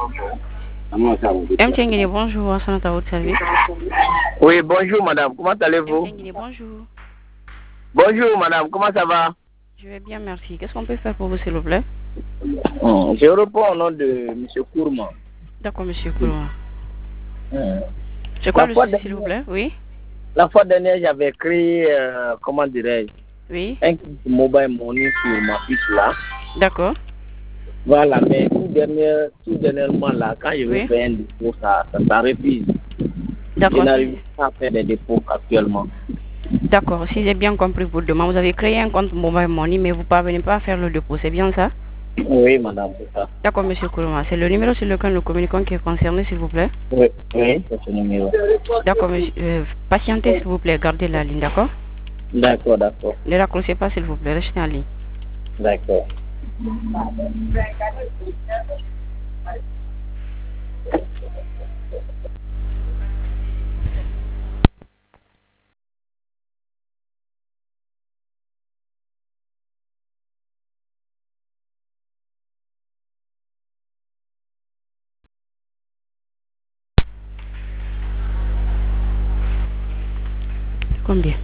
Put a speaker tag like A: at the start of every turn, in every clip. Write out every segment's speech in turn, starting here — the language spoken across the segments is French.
A: M. Tchengini, bonjour, à votre service.
B: Oui, bonjour madame, comment allez-vous?
A: M. Tchengini, bonjour.
B: Bonjour madame, comment ça va?
A: Je vais bien, merci. Qu'est-ce qu'on peut faire pour vous, s'il vous plaît?
B: Je réponds au nom de M. Kourma.
A: D'accord, monsieur Kourma. C'est quoi le souci, s'il vous plaît? Oui.
B: La fois dernière, j'avais créé, comment dirais-je,
A: Oui.
B: un mobile money sur ma fiche là.
A: D'accord.
B: Voilà, mais tout dernièrement là, quand je veux faire un dépôt, ça refuse.
A: D'accord.
B: Je n'arrive pas à faire des dépôts actuellement.
A: D'accord, si j'ai bien compris votre demande, vous avez créé un compte mobile money, mais vous ne parvenez pas à faire le dépôt, c'est bien ça?
B: Oui, madame, c'est ça.
A: D'accord, monsieur Kourma. C'est le numéro sur lequel nous communiquons qui est concerné, s'il vous plaît?
B: Oui, c'est ce numéro.
A: D'accord, monsieur. Patientez, s'il vous plaît, gardez la ligne, d'accord?
B: D'accord, d'accord.
A: Ne raccrochez pas, s'il vous plaît, restez en ligne.
B: D'accord.
A: Combien?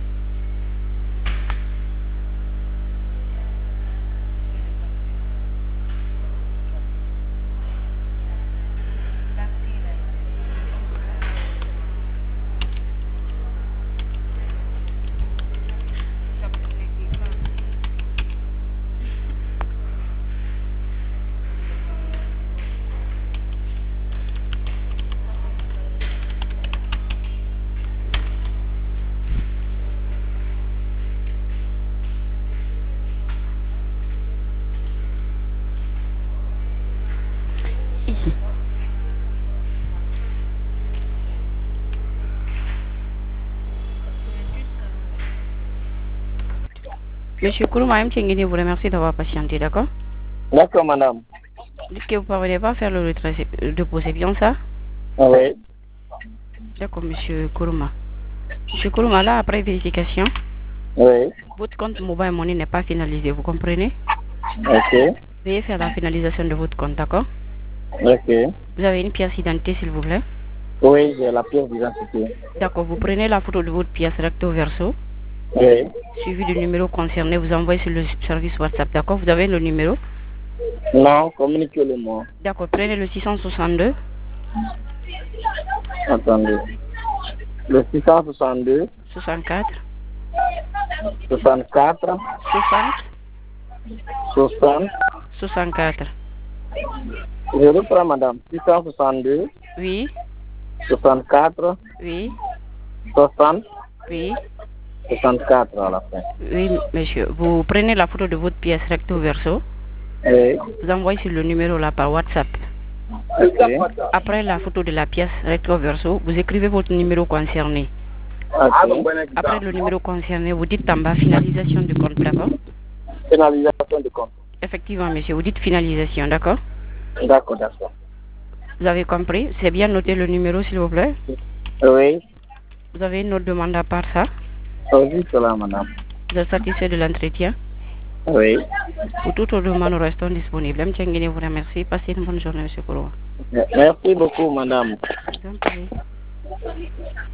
A: Ici. Monsieur Kourma, M. Tchengini vous remercie d'avoir patienté, d'accord?
B: D'accord, madame.
A: Dites que vous ne parvenez pas à faire le dépôt, c'est bien ça?
B: Oui.
A: D'accord, monsieur Kourma. Monsieur Kourma, là, après vérification,
B: Oui.
A: votre compte mobile money n'est pas finalisé, vous comprenez?
B: Ok.
A: Veuillez faire la finalisation de votre compte, d'accord?
B: Ok.
A: Vous avez une pièce d'identité, s'il vous plaît?
B: Oui, j'ai la pièce d'identité.
A: D'accord, vous prenez la photo de votre pièce recto verso,
B: Oui.
A: suivi du numéro concerné, vous envoyez sur le service WhatsApp, d'accord? Vous avez le numéro?
B: Non, communiquez-le-moi.
A: D'accord, prenez le 662.
B: Attendez. Le 662.
A: 64.
B: 64.
A: 60.
B: 60.
A: 64.
B: Je reprends, madame. 662.
A: Oui.
B: 64.
A: Oui.
B: 60.
A: Oui.
B: 64 à la fin.
A: Oui, monsieur. Vous prenez la photo de votre pièce recto verso.
B: Oui.
A: Vous envoyez sur le numéro là par WhatsApp.
B: Ok.
A: Après la photo de la pièce recto verso, vous écrivez votre numéro concerné.
B: Ok.
A: Après le numéro concerné, vous dites en bas finalisation du compte, d'accord?
B: Finalisation du compte.
A: Effectivement, monsieur, vous dites finalisation, d'accord?
B: D'accord, d'accord.
A: Vous avez compris? C'est bien noté le numéro, s'il vous plaît?
B: Oui.
A: Vous avez une autre demande à part ça?
B: Oui, cela, madame.
A: Vous êtes satisfait de l'entretien?
B: Oui.
A: Pour toute autre demande, nous restons disponibles. M. Tchengini vous remercie. Passez une bonne journée, monsieur Kouroua.
B: Merci beaucoup, madame.
A: Je vous en prie.